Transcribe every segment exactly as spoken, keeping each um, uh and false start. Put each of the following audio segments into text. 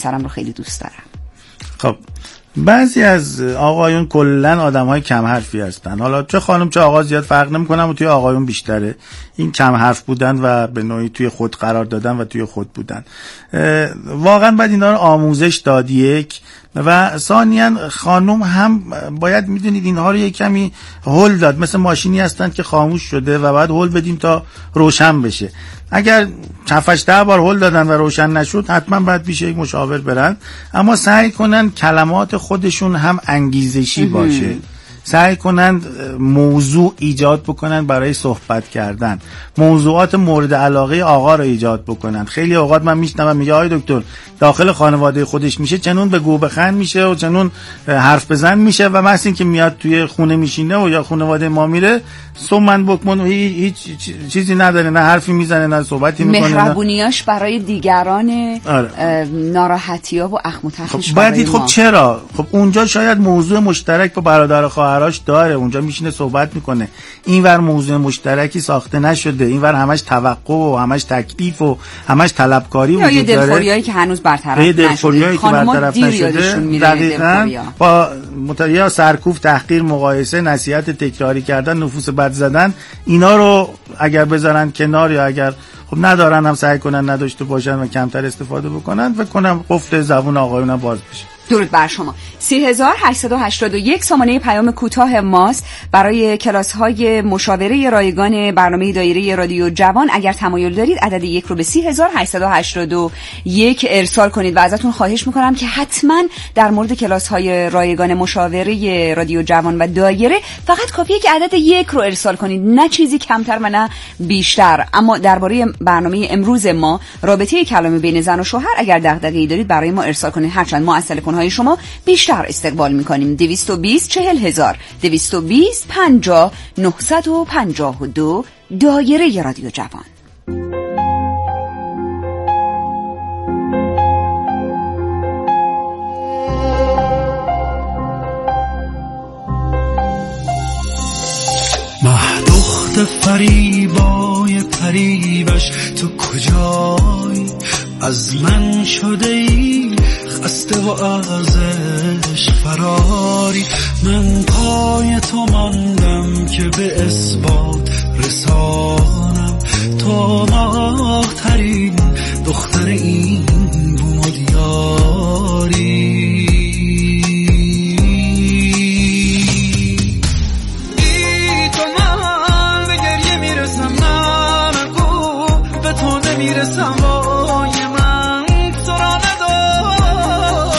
سرم رو خیلی دوست دارم. خب بعضی از آقایون کلن آدم‌های کم حرفی هستن، حالا چه خانم چه آقا زیاد فرق نمی‌کنه، و توی آقایون بیشتره این کم حرف بودن و به نوعی توی خود قرار دادن و توی خود بودن. واقعا باید اینا رو آموزش داد، یک و ثانیاً خانم هم باید میدونید اینها رو یک کمی هول داد، مثل ماشینی هستن که خاموش شده و باید هول بدیم تا روشن بشه. اگر هفتش ده بار هول دادن و روشن نشد حتما باید پیش یک مشاور برن، اما سعی کنن کلمات خودشون هم انگیزشی باشه، سعی کنند موضوع ایجاد بکنن برای صحبت کردن، موضوعات مورد علاقه آقا رو ایجاد بکنن. خیلی اوقات من میشنوم میگه آقای دکتر داخل خانواده خودش میشه چنون به گو بخند میشه و چنون حرف بزن میشه و مثل این که میاد توی خونه میشینه و یا خانواده ما میره سومن بکمن و هیچ چیزی نداره، نه حرفی میزنه نه صحبتی میکنه، مهربونیاش برای دیگران، آره. ناراحتی‌ها و اخم و تخمش خب باید خب چرا؟ خب اونجا شاید موضوع مشترک با برادر خواهرش داره، اونجا میشینه صحبت میکنه، اینور موضوع مشترکی ساخته نشده، اینور همش توقع و همش تکلیف و همش طلبکاری وجود داره، یا دلخوریایی که هنوز برطرف نشده، دلخوریایی که برطرف نشده، دقیقاً با متیا سرکوف، تحقیر، مقایسه، نصیحت تکراری کردن، نفوس بد زدن، اینا رو اگر بذارن کنار یا اگر خب ندارن هم سعی کنن نداشته باشن و کمتر استفاده بکنن، فکر کنم قفل زبون آقایون باز بشه. درود بر شما. سی هزار هشتصد و هشتاد و یک سامانه پیام کوتاه ماست برای کلاس های مشاوره رایگان برنامه دایره رادیو جوان. اگر تمایل دارید عدد یک رو به سی هزار هشتصد و هشتاد و یک ارسال کنید و ازتون خواهش میکنم که حتما در مورد کلاس های رایگان مشاوره رادیو جوان و دایره فقط کافیه که عدد یک رو ارسال کنید، نه چیزی کمتر و نه بیشتر. اما درباره برنامه امروز ما، رابطه کلامی بین زن و شوهر، اگر دغدغه‌ای دارید برای ما ارسال کنید، هرچند ما از تلفن‌های شما بیشتر استقبال میکنیم. دویست و بیست چهل هزار، دویست و بیست پنجاه نهصد و پنجاه و دو، دایره رادیو جوان. مهدخت فریبای پریوش تو کجایی؟ از من شده ای خسته و ازش فراری، من پای تو ماندم که به اثبات رسانم تو ماه ترین دختر این بود یاری. ای تو من به گریه میرسم، نه نگو به تو نمیرسم، وای من تو را ندارم،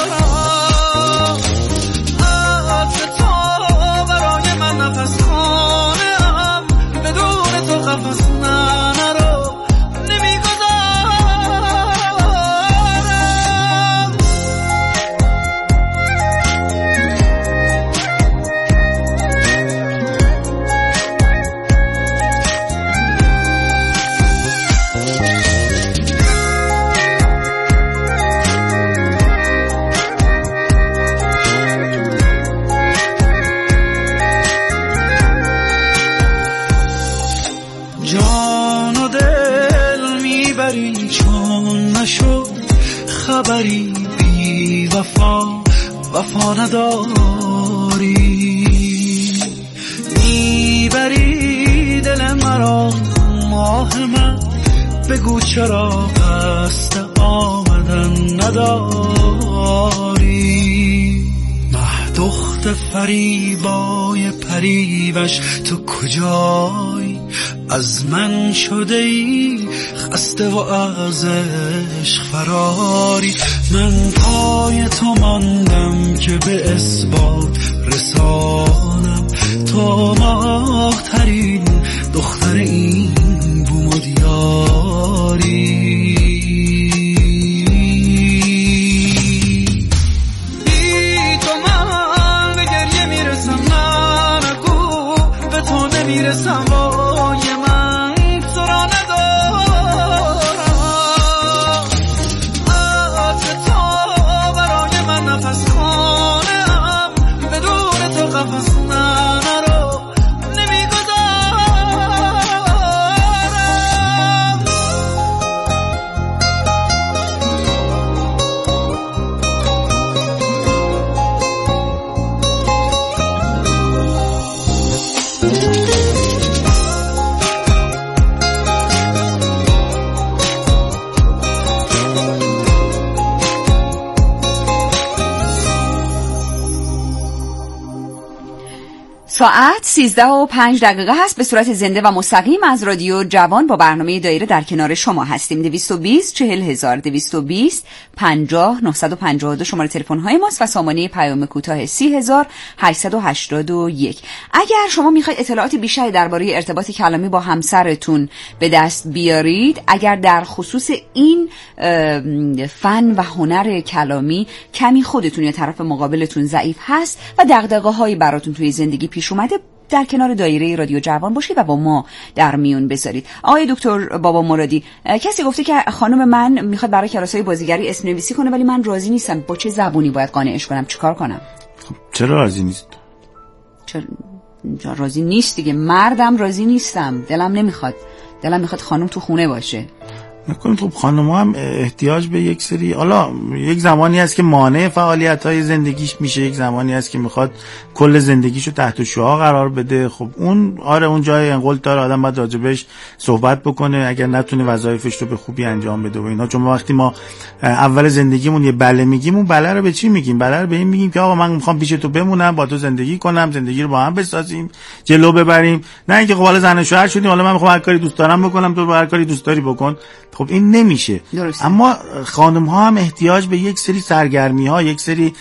از تو برای من نفس خانم، بدون تو قفص نرو نمیگذارم. جان و دل میبری چون نشد خبری، بی وفا وفا نداری، میبری دل مرا ماه من، بگو چرا قصد آمدن نداری. مهدخت فریبای پریوش تو کجایی؟ از من شده ای خسته و از عشق فراری، من پای تو ماندم که به اثبات رسانم تو ماه ترین دختر این بود یاری. ای تو من به گریه میرسم، نه نگو به تو نمیرسم، وای من تو را ندارم، از تو برای من نفس خانم، بدون تو قفص نرو ساعت سیزده و پنج دقیقه هست. به صورت زنده و مستقیم از رادیو جوان با برنامه دایره در کنار شما هستیم. دویست و بیست چهل هزار دویست و بیست پنجاه نهصد و پنجاه و دو شماره تلفن های ماست و سامانه پیام کوتاه سی هزار هشتصد و هشتاد و یک. اگر شما میخواید اطلاعات بیشتری درباره ارتباط کلامی با همسرتون به دست بیارید، اگر در خصوص این فن و هنر کلامی کمی خودتون یا طرف مقابلتون ضعیف هست و دغدغه‌هایی براتون توی زندگی پیش اومده، در کنار دایره رادیو جوان باشید و با ما در میون بذارید. آقای دکتر بابا مرادی، کسی گفته که خانم من میخواد برای کلاس‌های بازیگری اسم نویسی کنه ولی من راضی نیستم، با چه زبونی باید قانعش کنم؟ چیکار کنم؟ خب چرا راضی نیست؟ چرا راضی نیست دیگه؟ مردم راضی نیستم، دلم نمیخواد، دلم میخواد خانم تو خونه باشه. نکنید خب خانم‌ها هم احتیاج به یک سری، حالا یک زمانی هست که مانع فعالیت‌های زندگیش میشه، یک زمانی هست که میخواد کل زندگیشو تحت شعاع قرار بده. خب اون آره اون جای انقل داره، آدم باید راجبش صحبت بکنه اگر نتونه وظایفش رو به خوبی انجام بده و اینا. چون وقتی ما اول زندگیمون یه بله میگیم، اون بله رو به چی میگیم؟ بله رو به این میگیم که آقا من میخوام پیش تو بمونم، با تو زندگی کنم، زندگی رو با هم بسازیم، جلو ببریم. نه اینکه خب حالا زن و شوهر شدیم، حالا من میخوام هر کاری دوست دارم بکنم، تو هر کاری دوست داری بکن. خب این نمیشه. درسته. اما خانم ها هم احتیاج به یک سری سرگرمی ها، یک سری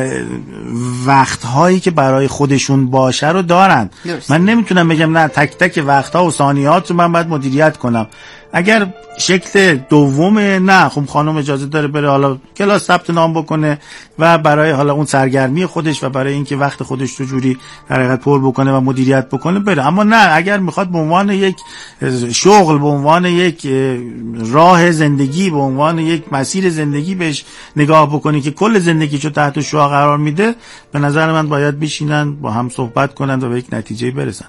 وقت هایی که برای خودشون باشه رو دارن. درسته. من نمیتونم بگم نه تک تک وقت ها و ثانیات رو من باید مدیریت کنم. اگر شکل دومه، نه خب خانم اجازه داره بره حالا کلاس ثبت نام بکنه و برای حالا اون سرگرمی خودش و برای اینکه وقت خودش رو جوری در حقیقت پر بکنه و مدیریت بکنه بره. اما نه، اگر میخواد به عنوان یک شغل، به عنوان یک راه زندگی، به عنوان یک مسیر زندگی بهش نگاه بکنی که کل زندگیشو تحت شعاع قرار میده، به نظر من باید بشینن با هم صحبت کنن و به یک نتیجه برسن.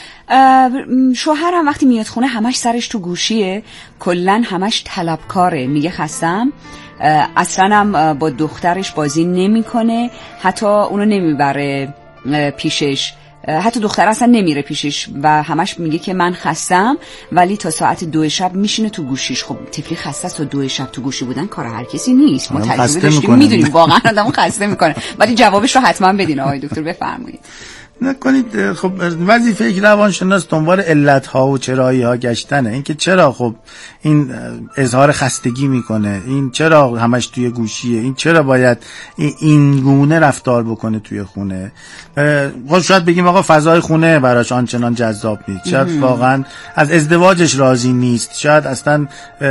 شوهرم وقتی میاد خونه همش سرش تو گوشیه، کلن همش طلبکاره، میگه خستم، اصلا هم با دخترش بازی نمیکنه، حتی اونو نمیبره پیشش، حتی دختر اصلا نمیره پیشش و همش میگه که من خستم، ولی تا ساعت دو شب میشینه تو گوشیش. خب طفلی خسته تا دو شب تو گوشی بودن کار هر کسی نیست، ما تجربه داشتیم میدونیم واقعا آدمو خسته میکنه. ولی جوابش رو حتما بدین آقای دکتر، بفرمایید. نکنید خب وظیفه یک روانشناس دنبال علت‌ها و چرایی‌ها گشتنه. اینکه چرا خب این اظهار خستگی میکنه، این چرا همش توی گوشیه، این چرا باید این گونه رفتار بکنه توی خونه. خب شاید بگیم آقا فضای خونه براش آنچنان جذاب نیست، شاید واقعا از ازدواجش راضی نیست، شاید اصلا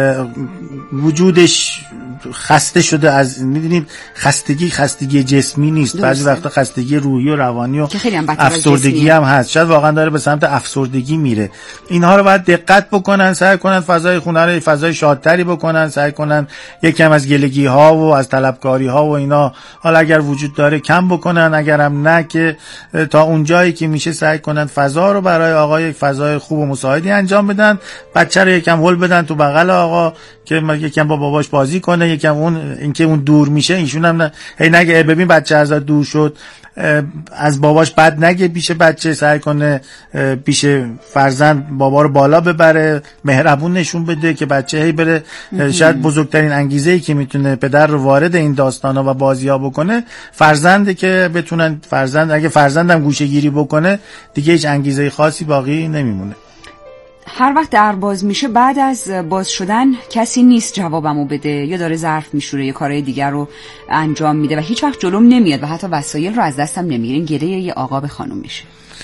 وجودش خسته شده از، میدونید خستگی خستگی جسمی نیست، بعضی وقتا خستگی روحی و روانی و افسردگی هم هست، شاید واقعا داره به سمت افسردگی میره. اینها رو باید دقت بکنن، سعی کنن فضای خونه رو فضای شادتری بکنن، سعی کنن یکم از گلگی ها و از طلبکاری ها و اینا حالا اگر وجود داره کم بکنن، اگرم نه که تا اون جایی که میشه سعی کنن فضا رو برای آقا یک فضای خوب و مساعدی انجام بدن. بچه رو یکم هول بدن تو بغل آقا که یکم با باباش بازی کنه، یکم اون اینکه اون دور میشه ایشون هم نه هی نگه ببین بچه ازت دور شد، از باباش بد نگه پیش بچه، سعی کنه پیش فرزند بابا رو بالا ببره، مهربون نشون بده که بچه هی بره. شاید بزرگترین انگیزه‌ای که میتونه پدر رو وارد این داستانا و بازی‌ها بکنه فرزنده، که بتونن فرزند اگه فرزندم گوشه گیری بکنه دیگه هیچ انگیزه خاصی باقی نمیمونه. هر وقت در باز میشه بعد از باز شدن کسی نیست جوابمو بده، یا داره ظرف میشوره یا کارهای دیگر رو انجام میده و هیچ وقت جلوم نمیاد و حتی وسایل رو از دستم نمیگیره. این گله یه آقا به خانم میشه.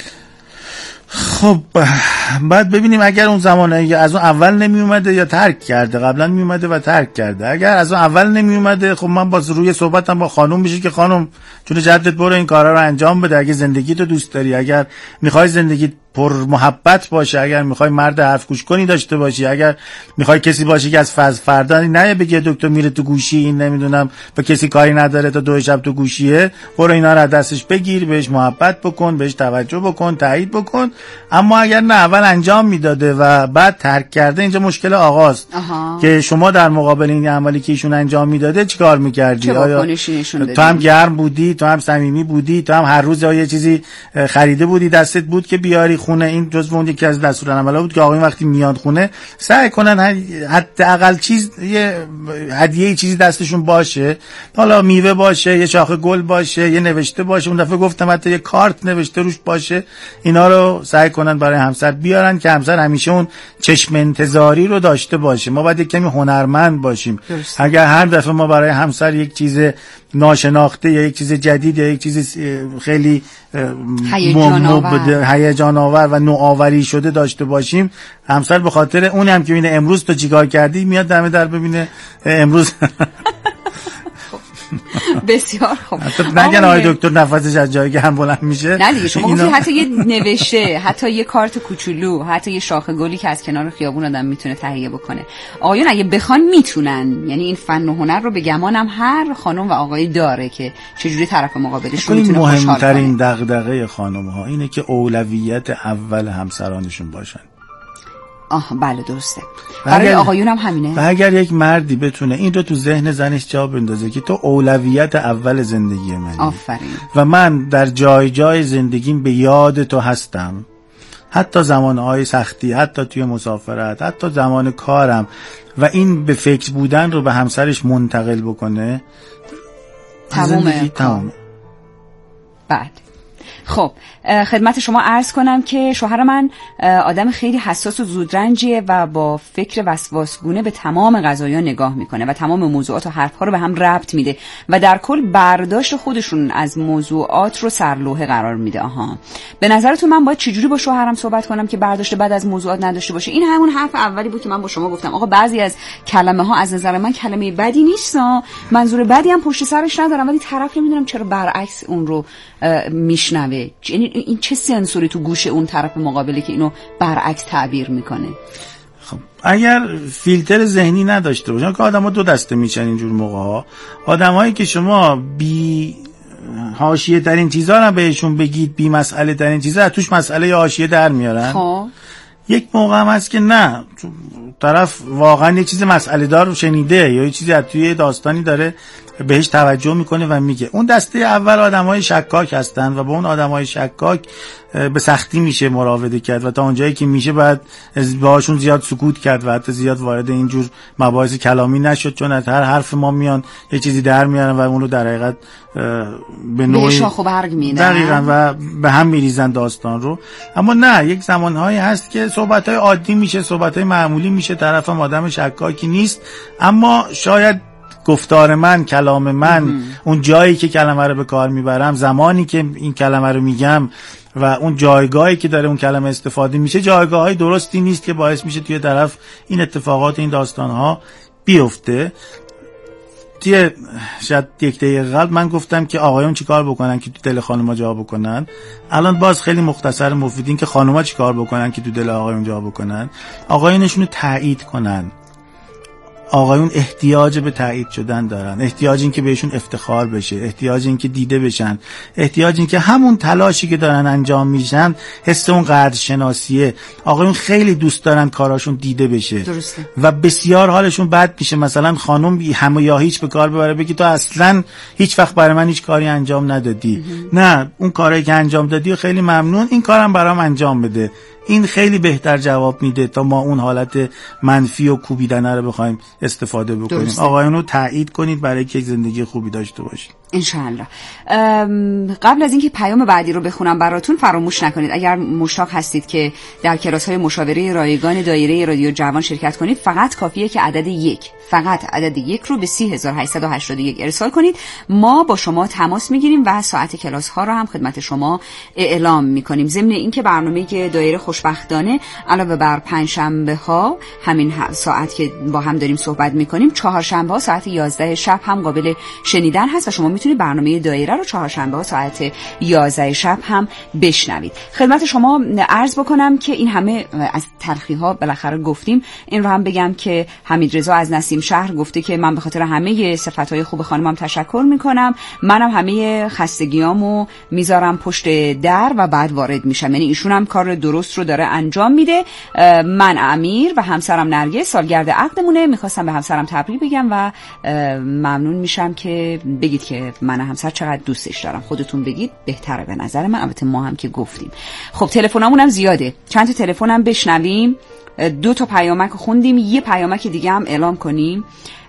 خب بعد ببینیم اگر اون زمانه از اون اول نمی اومده یا ترک کرده، قبلا می اومده و ترک کرده. اگر از اون اول نمی اومده، خب من باز روی صحبتم با خانم میشه که خانم چون جدت برو این کارا رو انجام بده، اگه زندگی تو دوست داری، اگر میخوای زندگی پر محبت باشه، اگر میخوای مرد حرف گوش کنی داشته باشی، اگر میخوای کسی باشی که از فضل فردا نه بگه دکتر میره تو گوشی، این نمیدونم به کسی کاری نداره تا دو شب تو گوشیه، برو اینا رو دستش بگیر، بهش محبت بکن، بهش توجه بکن، تایید بکن اما اگر نه اول انجام میداده و بعد ترک کرده، اینجا مشکل آقاست. آها. که شما در مقابل این عملی که ایشون انجام میداده چیکار میکردی؟ آیا تو هم گرم بودی، تو هم صمیمی بودی، تو هم هر روز یه چیزی خریده بودی دستت بود که بیاری خونه؟ این جزء اون یکی از دستورالعمل‌ها بود که آقایون وقتی میاد خونه سعی کنن حداقل چیز یه هدیه چیزی دستشون باشه، حالا میوه باشه، یه شاخه گل باشه، یه نوشته باشه. اون دفعه گفتم حتی یه کارت نوشته روش باشه. اینا رو سعی کنن برای همسر بیارن که همسر همیشه اون چشم انتظاری رو داشته باشه. ما باید یک کمی هنرمند باشیم. درست. اگر هر دفعه ما برای همسر یک چیز ناشناخته یا یک چیز جدید یا یک چیز خیلی هیجان آور و نوآوری شده داشته باشیم، همسر به خاطر اون هم که ببینه امروز تو چیکار کردی میاد دم در ببینه امروز. بسیار خوب. نگن آقای دکتر نفسش از جایی که هم بلند میشه. نه دیگه شما گفتید حتی یه نوشته، حتی یه کارت کوچولو، حتی یه شاخه گلی که از کنار خیابون آدم میتونه تهیه بکنه. آقایون اگه بخوان میتونن، یعنی این فن و هنر رو به گمانم هر خانم و آقایی داره که چجوری طرف مقابلش رو میتونه خوشحال کنه. مهمترین دغدغه خانم ها اینه که اولویت اول همسرانشون باشن. آه بله درسته. برای آقایون هم همینه. و اگر یک مردی بتونه این رو تو ذهن زنش جا بندازه که تو اولویت اول زندگی منی، آفرین، و من در جای جای زندگیم به یاد تو هستم، حتی زمانهای سختی، حتی توی مسافرت، حتی زمان کارم، و این به فکر بودن رو به همسرش منتقل بکنه، تمومه تمومه. بعد خب خدمت شما عرض کنم که شوهر من آدم خیلی حساس و زودرنجیه و با فکر وسواسگونه به تمام قضایا نگاه میکنه و تمام موضوعات و حرفها رو به هم ربط میده و در کل برداشت خودشون از موضوعات رو سرلوحه قرار میده. آها، به نظرتون من باید چجوری با شوهرم صحبت کنم که برداشت بد از موضوعات نداشته باشه؟ این همون حرف اولی بود که من با شما گفتم. آقا بعضی از کلمه ها از نظر من کلمه بدی نیست، منظور بدی هم پشت سرش ندارم، ولی طرف نمیدونم چرا برعکس اون رو میشنوه. یعنی این چه سنسوری تو گوش اون طرف مقابله که اینو برعکس تعبیر میکنه؟ خب اگر فیلتر ذهنی نداشته باشن که آدم‌ها دو دسته میشن اینجور موقع‌ها. آدمایی که شما بی حاشیه ترین چیزا رو بهشون بگید، بی مسئله ترین چیزا از توش مسئله حاشیه در میارن. خب یک موقع هم هست که نه، طرف واقعا یه چیز مسئله دار رو شنیده یا یه چیزی از توی داستانی داره بهش توجه میکنه و میگه. اون دسته اول آدمای شکاک هستن و با اون آدمای شکاک به سختی میشه مراوده کرد و تا اونجایی که میشه بعد باهاشون زیاد سکوت کرد و حتی زیاد وارد اینجور مباحث کلامی نشد، چون از هر حرف ما میان یه چیزی در میارن و اون رو در حقیقت به نوعی شاخ و برگ میدن دقیقاً و به هم میریزن داستان رو. اما نه، یک زمانهایی هست که صحبت‌های عادی میشه، صحبت‌های معمولی میشه، طرفم آدم شکاکی نیست، اما شاید گفتار من، کلام من، ام. اون جایی که کلمه رو به کار میبرم، زمانی که این کلمه رو میگم و اون جایگاهی که داره اون کلمه استفاده میشه جایگاه‌های درستی نیست که باعث میشه توی طرف این اتفاقات، این داستان‌ها بیفته. توی شاید یک دقیقه قبل من گفتم که آقایون چیکار بکنن که تو دل خانم‌ها جا بکنن. الان باز خیلی مختصر مفیدین که خانم‌ها چیکار بکنن که تو دل آقایون جا بکنن. آقایونشون رو تایید کنن. آقایون احتیاج به تایید شدن دارن، احتیاج این که بهشون افتخار بشه، احتیاج این که دیده بشن، احتیاج این که همون تلاشی که دارن انجام میشن حس اون قدرشناسیه. آقایون خیلی دوست دارن کاراشون دیده بشه. درسته. و بسیار حالشون بد میشه مثلا خانم همه یا هیچ به کار ببره بگی تو اصلا هیچ وقت برای من هیچ کاری انجام ندادی. نه، اون کاری که انجام دادی و خیلی ممنون، این کارم برام انجام بده. این خیلی بهتر جواب میده تا ما اون حالت منفی و کوبیدنه رو بخوایم استفاده بکنیم. درسته. آقایون رو تایید کنید برای که یک زندگی خوبی داشته باشید انشاءالله. قبل از اینکه پیام بعدی رو بخونم براتون، فراموش نکنید اگر مشتاق هستید که در کلاس‌های مشاوره رایگان دایره رادیو جوان شرکت کنید، فقط کافیه که عدد یک فقط عدد یک رو به سی هزار و هشتصد و هشتاد و یک ارسال کنید. ما با شما تماس میگیریم و ساعت کلاس ها رو هم خدمت شما اعلام میکنیم. ضمن اینکه برنامه که دایره خوش خوشبختانه علاوه بر پنجشنبه ها همین ساعت که با هم داریم صحبت میکنیم، چهارشنبه ها ساعت یازده شب هم قابل شنیدن هست و شما میتونید برنامه دایره رو چهارشنبه ها ساعت یازده شب هم بشنوید. خدمت شما عرض بکنم که این همه از تلخی ها بالاخره گفتیم. این رو هم بگم که حمید رضا از نسیم شهر گفته که من به خاطر همه صفاتهای خوب خانمم تشکر میکنم، منم همه خستگیامو میذارم پشت در و بعد وارد میشم. یعنی ایشون هم کار درست رو داره انجام میده. من امیر و همسرم نرگس سالگرد عقدمونه، میخواستم به همسرم تبریک بگم و ممنون میشم که بگید که من همسر چقدر دوستش دارم. خودتون بگید بهتره به نظر من. البته ما هم که گفتیم. خب تلفنامون هم زیاده، چند تا تلفنم بشنویم. دو تا پیامک خوندیم، یه پیامک دیگه هم اعلام کنیم.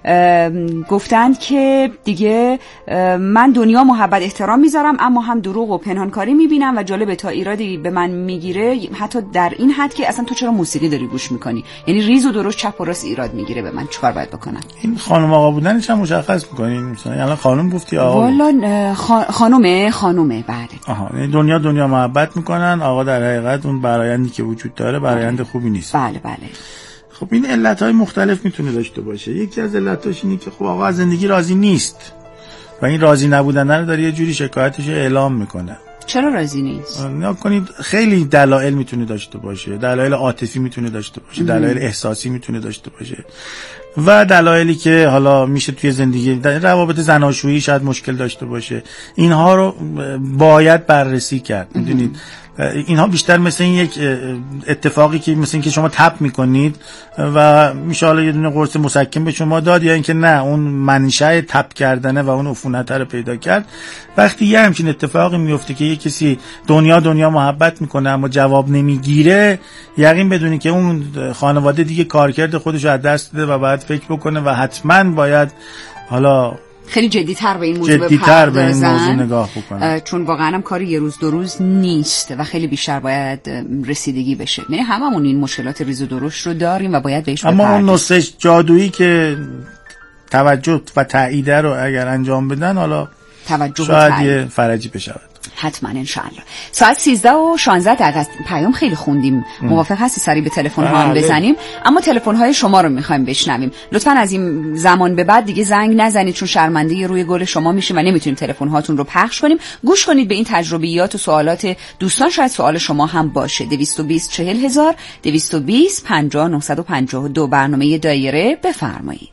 گفتند که دیگه من دنیا محبت احترام میذارم اما هم دروغ و پنهانکاری میبینم و جالبه تا ایرادی به من میگیره، حتی در این حد که اصلا تو چرا موسیقی داری گوش میکنی. یعنی ریز و درشت چپ و راست ایراد میگیره به من. چیکار باید بکنم؟ این خانم آقا بودنش هم مشخص میکنین مثلا؟ الان خانم گفتی آقا؟ والا خانومه خانومه بعد. آها، یعنی دنیا دنیا محبت میکنن، آقا در حقیقت اون برآیندی که وجود داره برآیند خوبی نیست. بله بله. خب این علتهای مختلف میتونه داشته باشه. یکی از علتاش اینه که خب آقا از زندگی راضی نیست و این راضی نبودن رو داره یه جوری شکایتش اعلام میکنه. چرا راضی نیست؟ نگاه کنید خیلی دلایل میتونه داشته باشه. دلایل عاطفی میتونه داشته باشه، دلایل احساسی میتونه داشته باشه و دلایلی که حالا میشه توی زندگی روابط زناشویی شاید مشکل داشته باشه. اینها رو باید بررسی کرد. میدونید اینها بیشتر مثل این یک اتفاقی که مثل این که شما تپ میکنید و میشه حالا یه دونه قرص مسکن به شما داد، یا اینکه نه اون منشأ تپ کردنه و اون عفونت رو پیدا کرد. وقتی یه همچین اتفاقی میفته که یه کسی دنیا دنیا محبت میکنه اما جواب نمیگیره، یقین بدونی که اون خانواده دیگه کارکرد خودش رو از دست داده و باید فکر بکنه و حتما باید حالا خیلی جدی‌تر به این موضوع جدی‌تر به این موضوع نگاه بکنه، چون واقعا هم کاری یه روز دو روز نیست و خیلی بیشتر باید رسیدگی بشه. یعنی هممون این مشکلات ریز و درشت رو داریم و باید بهش بپردازیم. اما اون نسخه جادویی که توجه و تایید رو اگر انجام بدن، حالا توجه شاید یه فرجی بشود. حتما انشاءالله. ساعت سیزده و شانزده دقیقه است. پیام خیلی خوندیم. موافق هستی سری به تلفن ها هم بزنیم؟ اما تلفن های شما رو میخوایم بشنویم. لطفاً از این زمان به بعد دیگه زنگ نزنید، چون شرمنده روی گل شما میشیم و نمیتونیم تلفن هاتون رو پخش کنیم. گوش کنید به این تجربیات و سوالات دوستان، شاید سوال شما هم باشه. دویست و بیست چهل هزار دویست و بیست پنجاه نهصد و پنجاه و دو برنامه دایره. بفرمایید.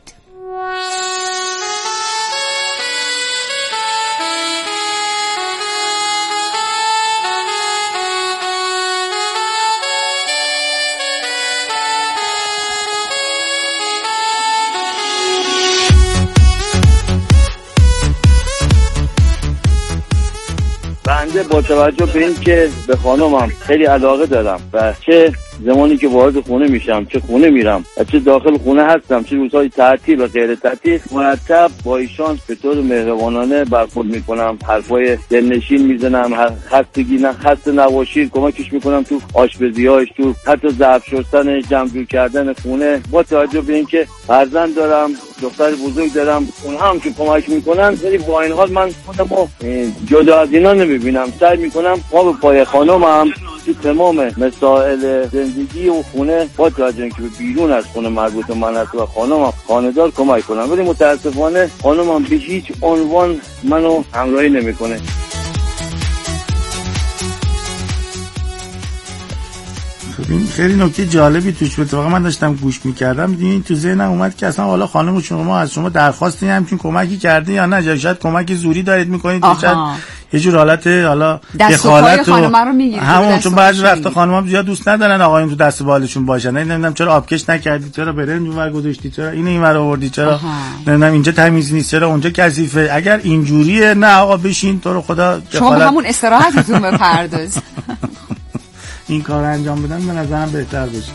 بنده با توجه به این که به خانمم خیلی علاقه دارم و چه زمانی که وارد خونه میشم، چه خونه میرم و چه داخل خونه هستم، چه روزهای تعطیل و غیر تعطیل، مرتب با ایشان به طور مهربانانه برخورد میکنم، حرفای دلنشین میزنم، خستگی نه خسته نباشید کمکش میکنم تو آشپزی‌هاش، تو حتی ظرف شستن، جمع جور کردن خونه. با توجه به این که فرزند دارم، دختر بزرگ دارم، اونها هم که کمک میکنن، ولی با این حال من خودمو جدا از اینا نمیبینم. سعی میکنم پا به پای خانمم تو تمام مسائل زندگی و خونه، با توجه اینکه بیرون از خونه مربوط من است و خانمم خانه‌دار کمک کنم، ولی متاسفانه خانمم به هیچ عنوان منو همراهی نمیکنه. خب این خیلی نکته جالبی توش بود. واقعا من داشتم گوش میکردم، دیدین تو ذهنم اومد که اصلا حالا خانم شما از شما درخواستی همچین کمکی کرده یا نه، شاید کمک زوری دارید میکنید، شاید یه جور حالت حالا دخالت و همون، چون بعضی وقتا خانم‌ها زیاد دوست ندارن آقایون تو دست بالشون باشن. نمیدونم چرا آبکش نکردی، چرا برنج اونور گذاشتی، چرا اینو اینور آوردی، چرا نمیدونم اینجا تمیز نیست، چرا اونجا کثیفه. اگر اینجوریه نه آقا بشین تو رو خدا شما به همون استراحتتون بپرداز. این کار انجام بدن به نظرم بهتر بشه.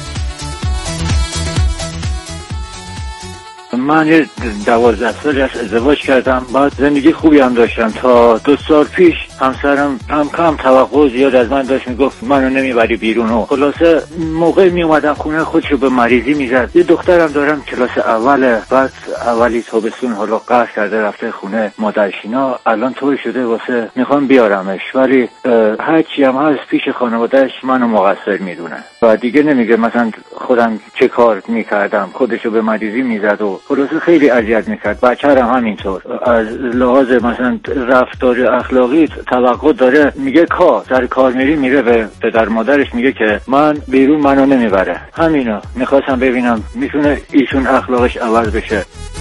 من یه دوازده سالی از ازدواج کردم، بعد زندگی خوبی هم داشتم تا دو سال پیش همسرم هم کم توقع زیاد از من داشت، میگفت منو نمیبری بیرون و خلاصه موقع میومدم خونه خودشو به مریضی میزد. یه دخترم دارم کلاس اوله، بعد اولی تابستون حالا قهر کرده رفته خونه مادرشینا، الان طور شده واسه میخوام بیارمش، ولی هرچی هم هست پیش خانوادهش منو مقصر میدونه و دیگه نمیگه مثلا خودم چه کار میکردم، خودشو به مریضی میزد و خلاصه خیلی اذیت میکرد. بچه‌رم همینطور از لحاظ مثلا رفتار اخلاقی توقع داره، میگه کار در کار میری، میره به پدر مادرش میگه که من بیرون منو نمیبره. همینا میخواستم ببینم میتونه ایشون اخلاقش عوض بشه.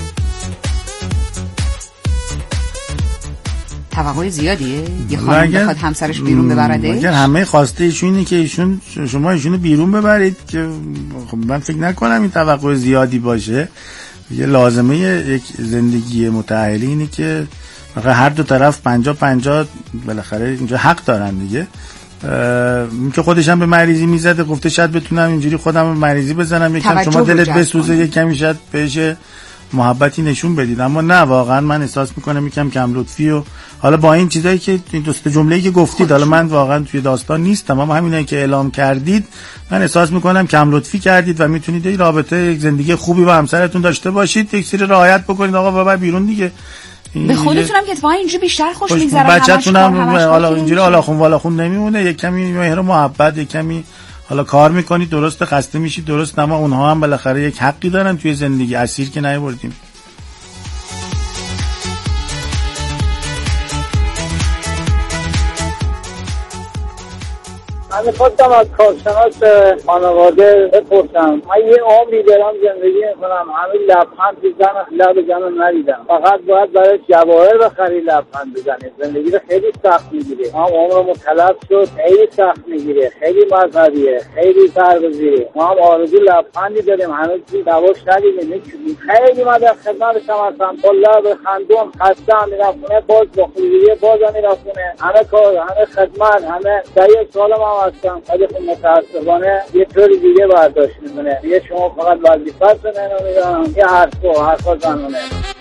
توقع زیادیه یه خانم بخواد همسرش بیرون ببردش؟ اگر همه خواسته ایشون اینه که ایشون شما ایشونو بیرون ببرید که خب من فکر نکنم این توقع زیادی باشه. یه لازمه یک زندگی متأهلی اینه که هر دو طرف پنجا پنجا بالاخره اینجا حق دارن دیگه. این که خودش هم به مریضی میزده، گفته شاید بتونم اینجوری خودم به مریضی بزنم، یکم شما دلت بسوزه، یک کمی شاید بهش محبتی نشون بدید. اما نه، واقعا من احساس میکنم یکم کم لطفی و حالا با این چیزایی که این دو سه جمله‌ای که گفتید، حالا من واقعا توی داستان نیستم، اما همینایی که اعلام کردید من احساس میکنم کم لطفی کردید و میتونید این رابطه، یک زندگی خوبی با همسرتون داشته باشید، یک سری رعایت بکنید. آقا ببر بیرون دیگه. به خودتونم که اتفاقا اینجوری بیشتر خوش میگذره، بچه‌تون هم حالا اینجوری حالا خون والا خون نمیمونه، یک کمی مهر و محبت، یک کمی حالا کار میکنید، درست خسته میشید، درست، اما اونها هم بالاخره یک حقی دارن توی زندگی، اسیر که نیوردیم. من خودم از کارشناس خانواده بپرسم. من یه عمری دارم زندگی میکنم، همین لبخند بزن لب جنو ندیدم. فقط باید برای جواهر بخری لبخند بزنی. زندگی رو خیلی سخت میگیره. ما عمرمون تلف شد، خیلی سخت میگیره، خیلی مذهبیه، خیلی سربزیره. ما هم آرزو لبخندی داریم، هنوز دواش ندیدیم. خیلی من در خدمتشم هستم، با لب خندون خسته هم میرم خونه، باز با خوبیه باز هم میرم خونه، همه کار، همه خدمت، همه دایی سالم هم هستم. ولی خب متاسفانه یه طوری دیگه برداشت میکنه، یه شما فقط وظیفت رو نمیدونم، یه حرفا حرفا زنونه.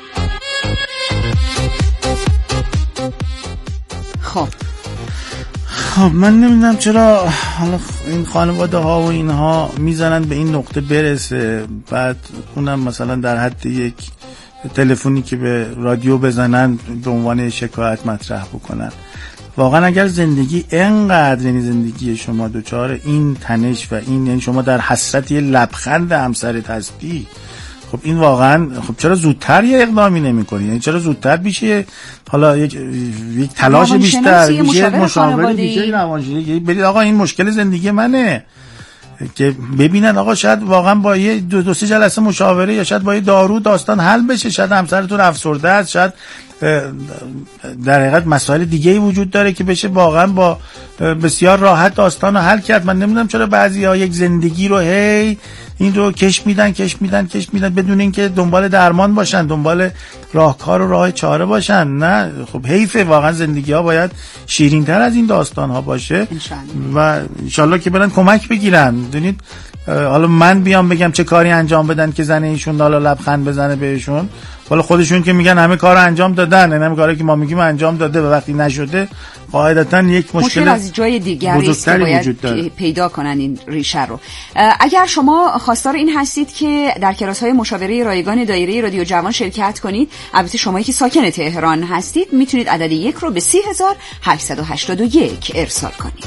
خب خب من نمیدونم چرا حالا این خانواده ها و اینها میزنن به این نقطه برسه، بعد اونم مثلا در حد یک تلفنی که به رادیو بزنن به عنوان شکایت مطرح بکنن. واقعا اگر زندگی اینقدر، یعنی زندگی شما دوچار این تنش و این، یعنی شما در حسرت یه لبخند همسرت هستی، خب این واقعا، خب چرا زودتر یه اقدامی نمی‌کنی؟ یعنی چرا زودتر بیشه حالا یک یک تلاش بیشتر، یه مشاوره دیگه، روانشناسی برید آقا این مشکل زندگی منه، که ببینن آقا شاید واقعا با یه دو, دو سه جلسه مشاوره یا شاید با یه دارو داستان حل بشه، شاید همسرتون افسرده است، شاید در حقیقت مسائل دیگه‌ای وجود داره که بشه واقعا با بسیار راحت داستانو حل کرد. من نمیدونم چرا بعضی‌ها یک زندگی رو هی این رو کش میدن کش میدن کش میدن بدون اینکه دنبال درمان باشن، دنبال راهکار و راه چاره باشن. نه خب حیفه، واقعا زندگی ها باید شیرین‌تر از این داستان ها باشه و انشالله که برن کمک بگیرن. دونید حالا من بیام بگم چه کاری انجام بدن که زن ایشون حالا لبخند بزنه بهشون، حالا خودشون که میگن همه کار انجام دادن، همه کاری که ما میگیم انجام داده و وقتی نشده قاعدتاً یک مشکل, مشکل از جای دیگری است که باید پیدا کنن این ریشه رو. اگر شما خواستار این هستید که در کلاس‌های مشاوره رایگان دایره رادیو جوان شرکت کنید، البته شمایی که ساکن تهران هستید میتونید عدد یک رو به سی هزار هشتصد و هشتاد و یک ارسال کنید.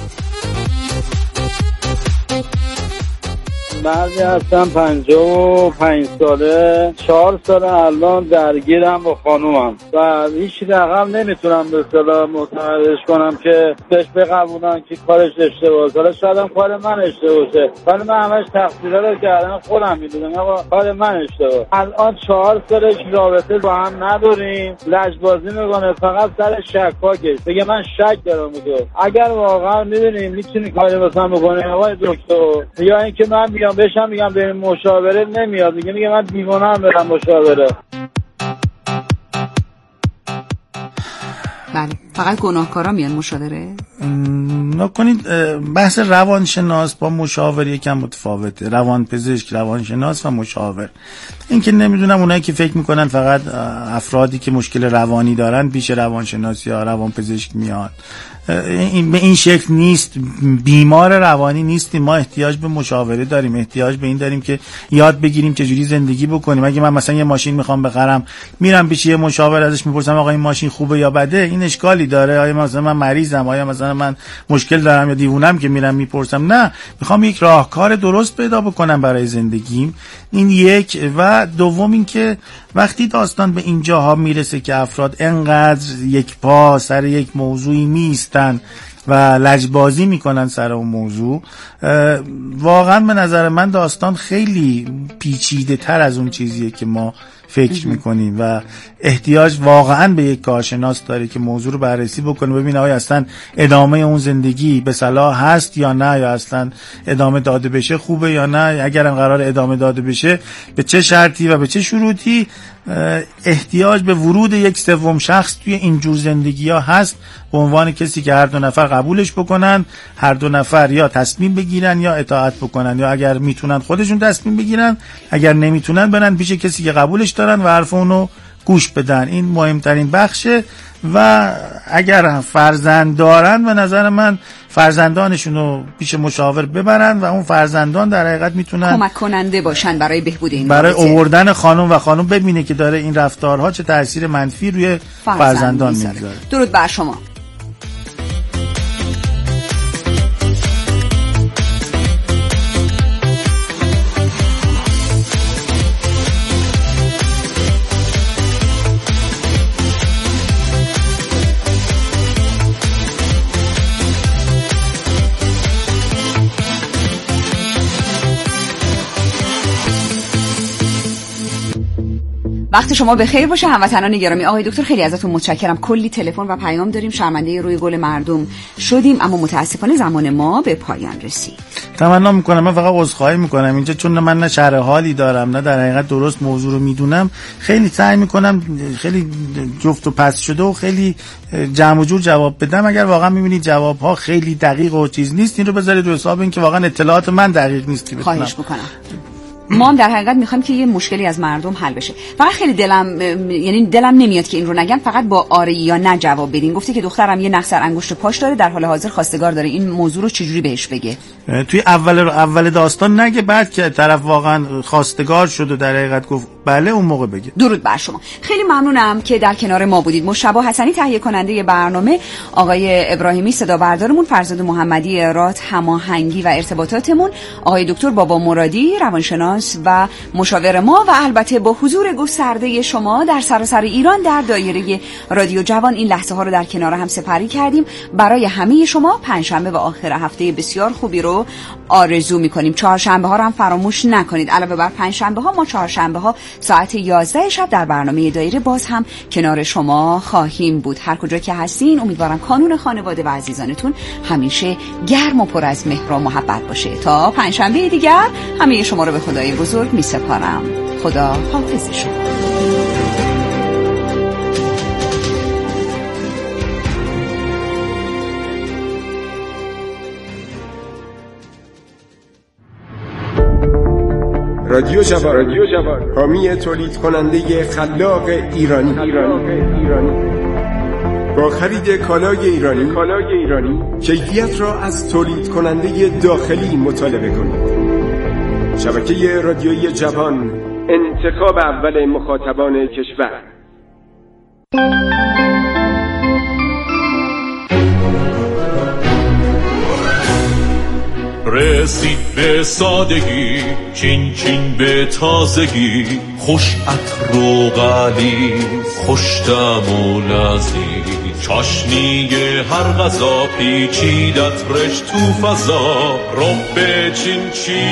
مردی هستم پنجاه و پنج ساله، چهار ساله الان درگیرم با خانومم و هیچ رقم نمیتونم به اصطلاح متعهدش کنم که بهش بقبولن که کارش اشتباهه. حالا شاید هم کار من اشتباهه باشه، ولی من همش تقصیرها رو کردم خودم میدونم آقا کار من اشتباهه. الان چهار سالش رابطه با هم نداریم، لجبازی میکنه فقط سر شکاکش، بگه من شک دارم میگه. اگر واقعا میدونیم میتونی کاری واسم بکنی آقای دکتر، یا اینکه من بیام بشم میگم به مشاوره نمیاد، میگه میگه من دیوانه هم برم مشاوره. بله فقط گناهکارا میان مشاوره؟ نکنید بحث روانشناس با مشاور یکم متفاوته. روانپزشک، روانشناس و مشاور. این که نمیدونم اونایی که فکر میکنن فقط افرادی که مشکل روانی دارن پیش روانشناس یا روانپزشک میاد، این به این شکل نیست. بیمار روانی نیستیم، ما احتیاج به مشاوره داریم، احتیاج به این داریم که یاد بگیریم چجوری زندگی بکنیم. اگه من مثلا یه ماشین میخوام بخرم، میرم پیش یه مشاور، ازش میپرسم آقا این ماشین خوبه یا بده، این اشکالی داره، آیا مثلا من مریضم، آیا مثلا من مشکل دارم یا دیوونم که میرم میپرسم؟ نه، میخوام یک راهکار درست پیدا بکنم برای زندگیم. این یک. و دوم این که وقتی داستان به اینجاها میرسه که افراد انقدر یک پا سر یک موضوعی میستن و لجبازی میکنن سر اون موضوع، واقعا به نظر من داستان خیلی پیچیده تر از اون چیزیه که ما فکر میکنیم و احتیاج واقعا به یک کارشناس داره که موضوع رو بررسی بکنه، ببینه آیا اصلا ادامه اون زندگی به صلاح هست یا نه، یا اصلا ادامه داده بشه خوبه یا نه، اگرم قرار ادامه داده بشه به چه شرطی و به چه شروطی. احتیاج به ورود یک سوم شخص توی اینجور زندگی ها هست، به عنوان کسی که هر دو نفر قبولش بکنن، هر دو نفر یا تصمیم بگیرن یا اطاعت بکنن، یا اگر میتونن خودشون تصمیم بگیرن، اگر نمیتونن برن پیش کسی که قبولش دارن و حرف اونو گوش بدن. این مهمترین بخشه. و اگر فرزند دارن به نظر من فرزندانشونو پیش مشاور ببرن و اون فرزندان در حقیقت میتونن کمک کننده باشن برای بهبود این برای آوردن خانم و خانم ببینه که داره این رفتارها چه تأثیر منفی روی فرزند فرزندان میذاره. درود بر شما. وقت شما بخیر باشه هموطنان گرامی. آقای دکتر خیلی ازتون متشکرم. کلی تلفن و پیام داریم، شرمنده روی گل مردم شدیم، اما متاسفانه زمان ما به پایان رسید. تمنا میکنم، من فقط عذرخواهی میکنم اینجا، چون من نه شرح حالی دارم نه در حقیقت درست موضوع رو میدونم، خیلی سعی میکنم خیلی جفت و پس شده و خیلی جمع و جور جواب بدم. اگر واقعا میبینید جواب ها خیلی دقیق و چیز نیست، این رو بذارید رو حساب این که واقعا اطلاعات من دقیق نیست. خواهش میکنم. ما هم در حقیقت میخوایم که یه مشکلی از مردم حل بشه. فقط خیلی دلم یعنی دلم نمیاد که این رو نگم، فقط با آره یا نه جواب بدین. گفته که دخترم یه نقص انگشت پاش داره، در حال حاضر خواستگار داره، این موضوع رو چجوری بهش بگه؟ توی اول اول داستان نگه، بعد که طرف واقعا خواستگار شد و در حقیقت گفت بله اون موقع بگه. درود بر شما. خیلی ممنونم که در کنار ما بودید. مشتبه حسنی تهیه کننده برنامه، آقای ابراهیمی صدا بردارمون، فرزاد محمدی ارات هماهنگی و ارتباطاتمون، آقای دکتر بابا مرادی روانشناس و مشاور ما، و البته با حضور گسترده شما در سراسر ایران در دایره رادیو جوان این لحظه ها رو در کنار هم سپری کردیم. برای همه شما پنجشنبه و آخر هفته بسیار خوبی رو آرزو می‌کنیم. چهارشنبه ها رو هم فراموش نکنید. علاوه بر پنجشنبه ها، ما چهارشنبه ها ساعت یازده شب در برنامه دایره باز هم کنار شما خواهیم بود. هر کجا که هستین امیدوارم کانون خانواده و عزیزانتون همیشه گرم و پر از مهر و محبت باشه. تا پنجشنبه دیگر همه شما رو به خدای بزرگ می‌سپارم. خدا حافظ شما. رادیو جوان، رادیو جوان، حامی تولید کننده خلاق ایرانی. ایرانی. ایرانی. با خرید کالای ایرانی، کالای ایرانی، کیفیت را از تولید کننده داخلی مطالبه کنید. شبکه رادیویی جوان، انتخاب اول مخاطبان کشور. رسید به سادگی، چین چین به تازگی، خوش عطر و غلیظ، خوش طعم و لذیذ، چاشنی هر غذا پیچیدت رش تو فضا، رب چین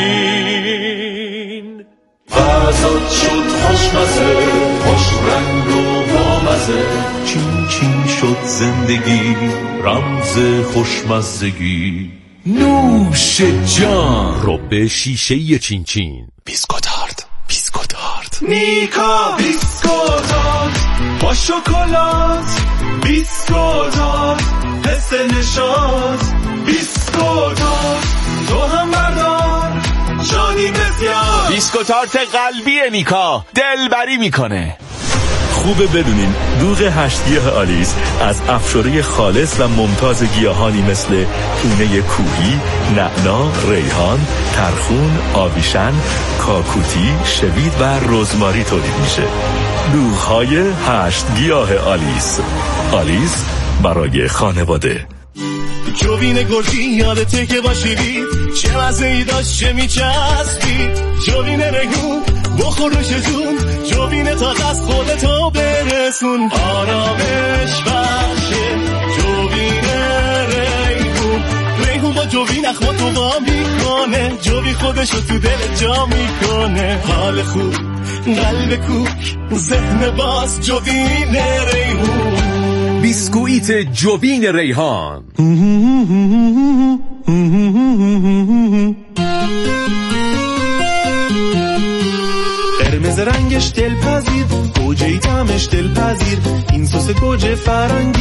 چین غذات شد خوشمزه، خوش رنگ و بامزه، چین چین شد زندگی، رمز خوشمزگی. نوش جان، رب شیشه چین چین، بیسکوتارد بیسکوتارد، نیکا بیسکوتارد با شکلات، بیسکوتارد حس نشاز بیسکوتار تو هم بردار شادی بسیار. بیسکوتارت قلبی نیکا دلبری میکنه. خوبه بدونین دوغ هشت گیاه آلیس از افشوره خالص و ممتاز گیاهانی مثل پونه کوهی، نعنا، ریحان، ترخون، آویشن، کاکوتی، شوید و رزماری تولید میشه. دوغ‌های هشت گیاه آلیس. آلیس برای خانواده. جوین گرگی یادته که باشیدی چه مزه‌ای داشت چه میچسبی. جوین ریحون بخورش جون جوین تا دست خودتو برسون. آرامش بخشه جوین ریحون. ریحون با جوین اخواتو با میکنه. جوین خودشو تو دل جا میکنه. حال خوب قلب کوک ذهن باز جوین ریحون. بیسکویت جوین ریحان. قرمز رنگش دلپذیر، گوجه‌ای طعمش دلپذیر، این سس گوجه فرنگی